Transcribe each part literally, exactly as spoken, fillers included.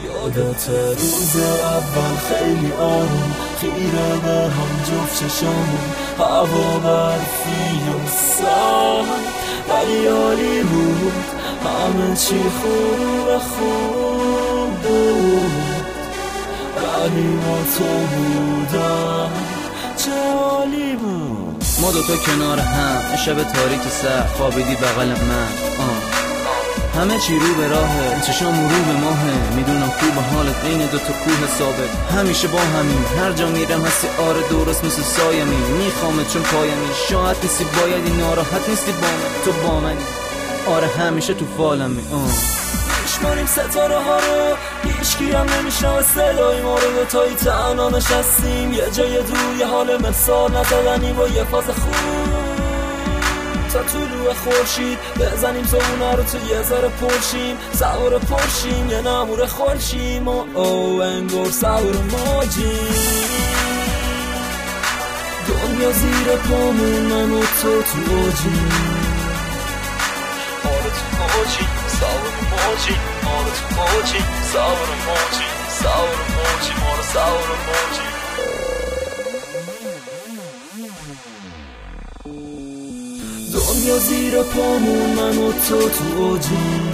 یادت روز اول خیلی آروم خیره به هم جفت چشامون، هوا برفی و سرد ولی عالی بود، همه چی خوب خوب بود، ولی با تو بودم چه عالی بود. ما دوتا کنار هم شب تاریک سر خوابیدی بغل من، آه همه چی رو به راهه، چشام رو به ماهه، میدونم خوب حالت این دوتا کوه ثابت، همیشه با همین، هر جا میرم هستی، آره درست مثل سایمی، میخوامت چون پایمی، شاید نیستی بایدی، ناراحت نیستی با من، تو با منی، آره همیشه تو فالمی. آه میشماریم ستاره ها رو، هیچکی هم نمیشنوه صدای ما رو، دوتایی تنها نشستیم یه جای دور، یه حال مثال نزدنی با یه فاز خوب، تا طلوع خورشید بزنیم زبونه رو تو یه ذره پرشیم، سوار پرشیم یه نمور خورشیم و او انگار سوار موجیم، دنیا زیر پامون من و تو تو اوجیم، آره تو اوجیم سوار موجیم، آره تو اوجیم سوار موجیم، سوار موجیم آره سوار موجیم. دنیا زیر پامون من و تو تو اوجیم،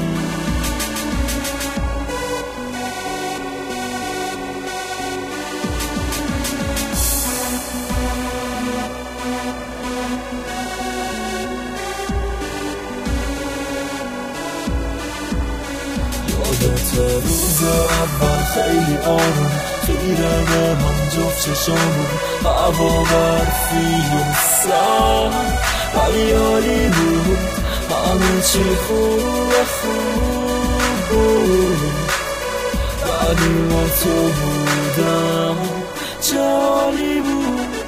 یادت روز اول خیلی آروم خیره به هم جفت چشامون، هوا برفی و سرد ولی عالی بود، همه چی خوب خوب بود، ولی با تو بودم چه عالی بود.